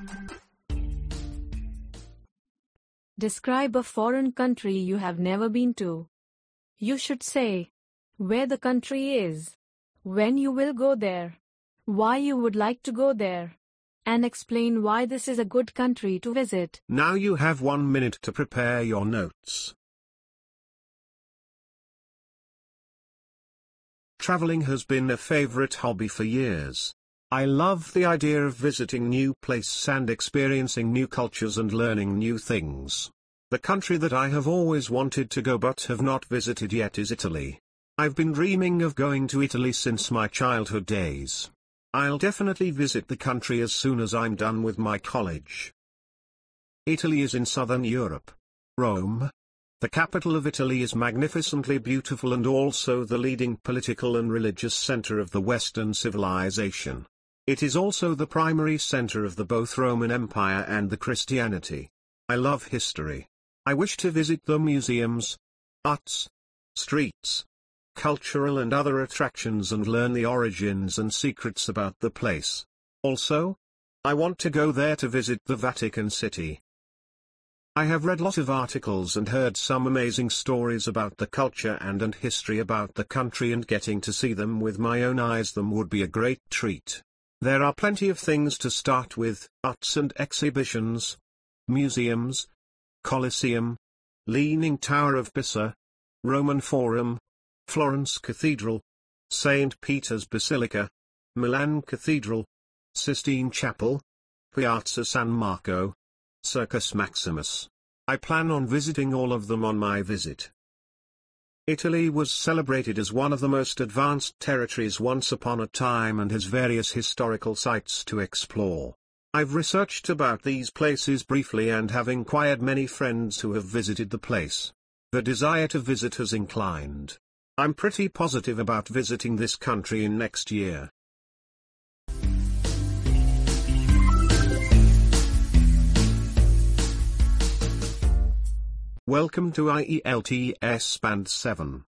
Describe a foreign country you have never been to. You should say where the country is, when you will go there, why you would like to go there, and explain why this is a good country to visit. Now you have 1 minute to prepare your notes. Traveling has been a favorite hobby for years. I love the idea of visiting new places and experiencing new cultures and learning new things. The country that I have always wanted to go but have not visited yet is Italy. I've been dreaming of going to Italy since my childhood days. I'll definitely visit the country as soon as I'm done with my college. Italy is in southern Europe. Rome, the capital of Italy, is magnificently beautiful and also the leading political and religious center of the Western civilization. It is also the primary center of the both Roman Empire and the Christianity. I love history. I wish to visit the museums, arts, streets, cultural and other attractions and learn the origins and secrets about the place. Also, I want to go there to visit the Vatican City. I have read lots of articles and heard some amazing stories about the culture and history about the country, and getting to see them with my own eyes them would be a great treat. There are plenty of things to start with: arts and exhibitions, museums, Colosseum, Leaning Tower of Pisa, Roman Forum, Florence Cathedral, St. Peter's Basilica, Milan Cathedral, Sistine Chapel, Piazza San Marco, Circus Maximus. I plan on visiting all of them on my visit. Italy was celebrated as one of the most advanced territories once upon a time and has various historical sites to explore. I've researched about these places briefly and have inquired many friends who have visited the place. The desire to visit has inclined. I'm pretty positive about visiting this country in next year. Welcome to IELTS Band 7.